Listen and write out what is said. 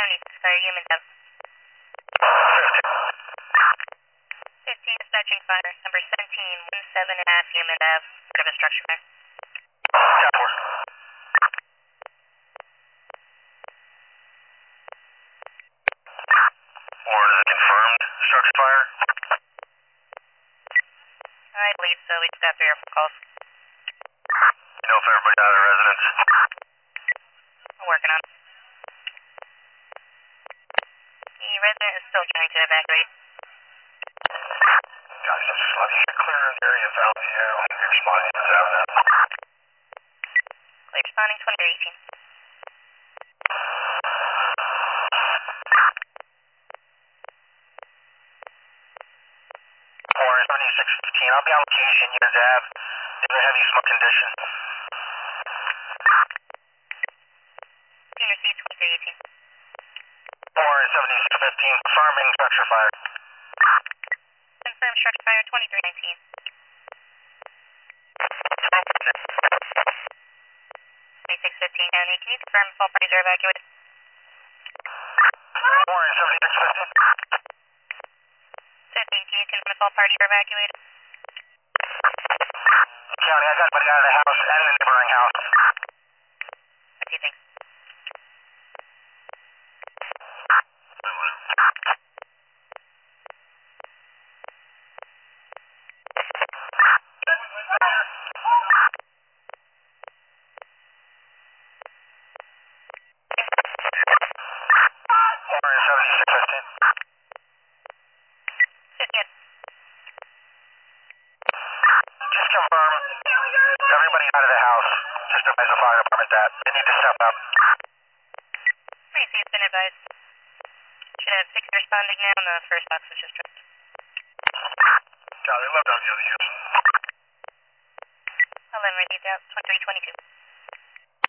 76 fire, human dev. 15 dispatching fire, number 17, 17.5 human dev, part of a structure fire. Or is it confirmed structure fire? I believe so, we just have 3 or 4 calls. You know if everybody out of the residence? I'm working on it. The resident is still trying to evacuate. Guys, let me clear an area of Valley View. You're responding to 7. Clear responding 2018. Or 7615. I'll be on location. You guys have in a heavy smoke condition. Junior C 2318. Or 7615. Confirming structure fire. Confirmed structure fire 2319. 2615 County, can you confirm if all parties are evacuated? Or 7615. 15, can you confirm if all parties are evacuated? County, I got everybody out of the house and the neighboring house. What do you think? Or 7615. 15. Just confirm everybody out of the house. Just advise the fire department that they need to step up. Right, so it's been advised. Should have 6 responding now, and the first box was just dropped. Charlie, left on the other use. 11 ready out, 2322.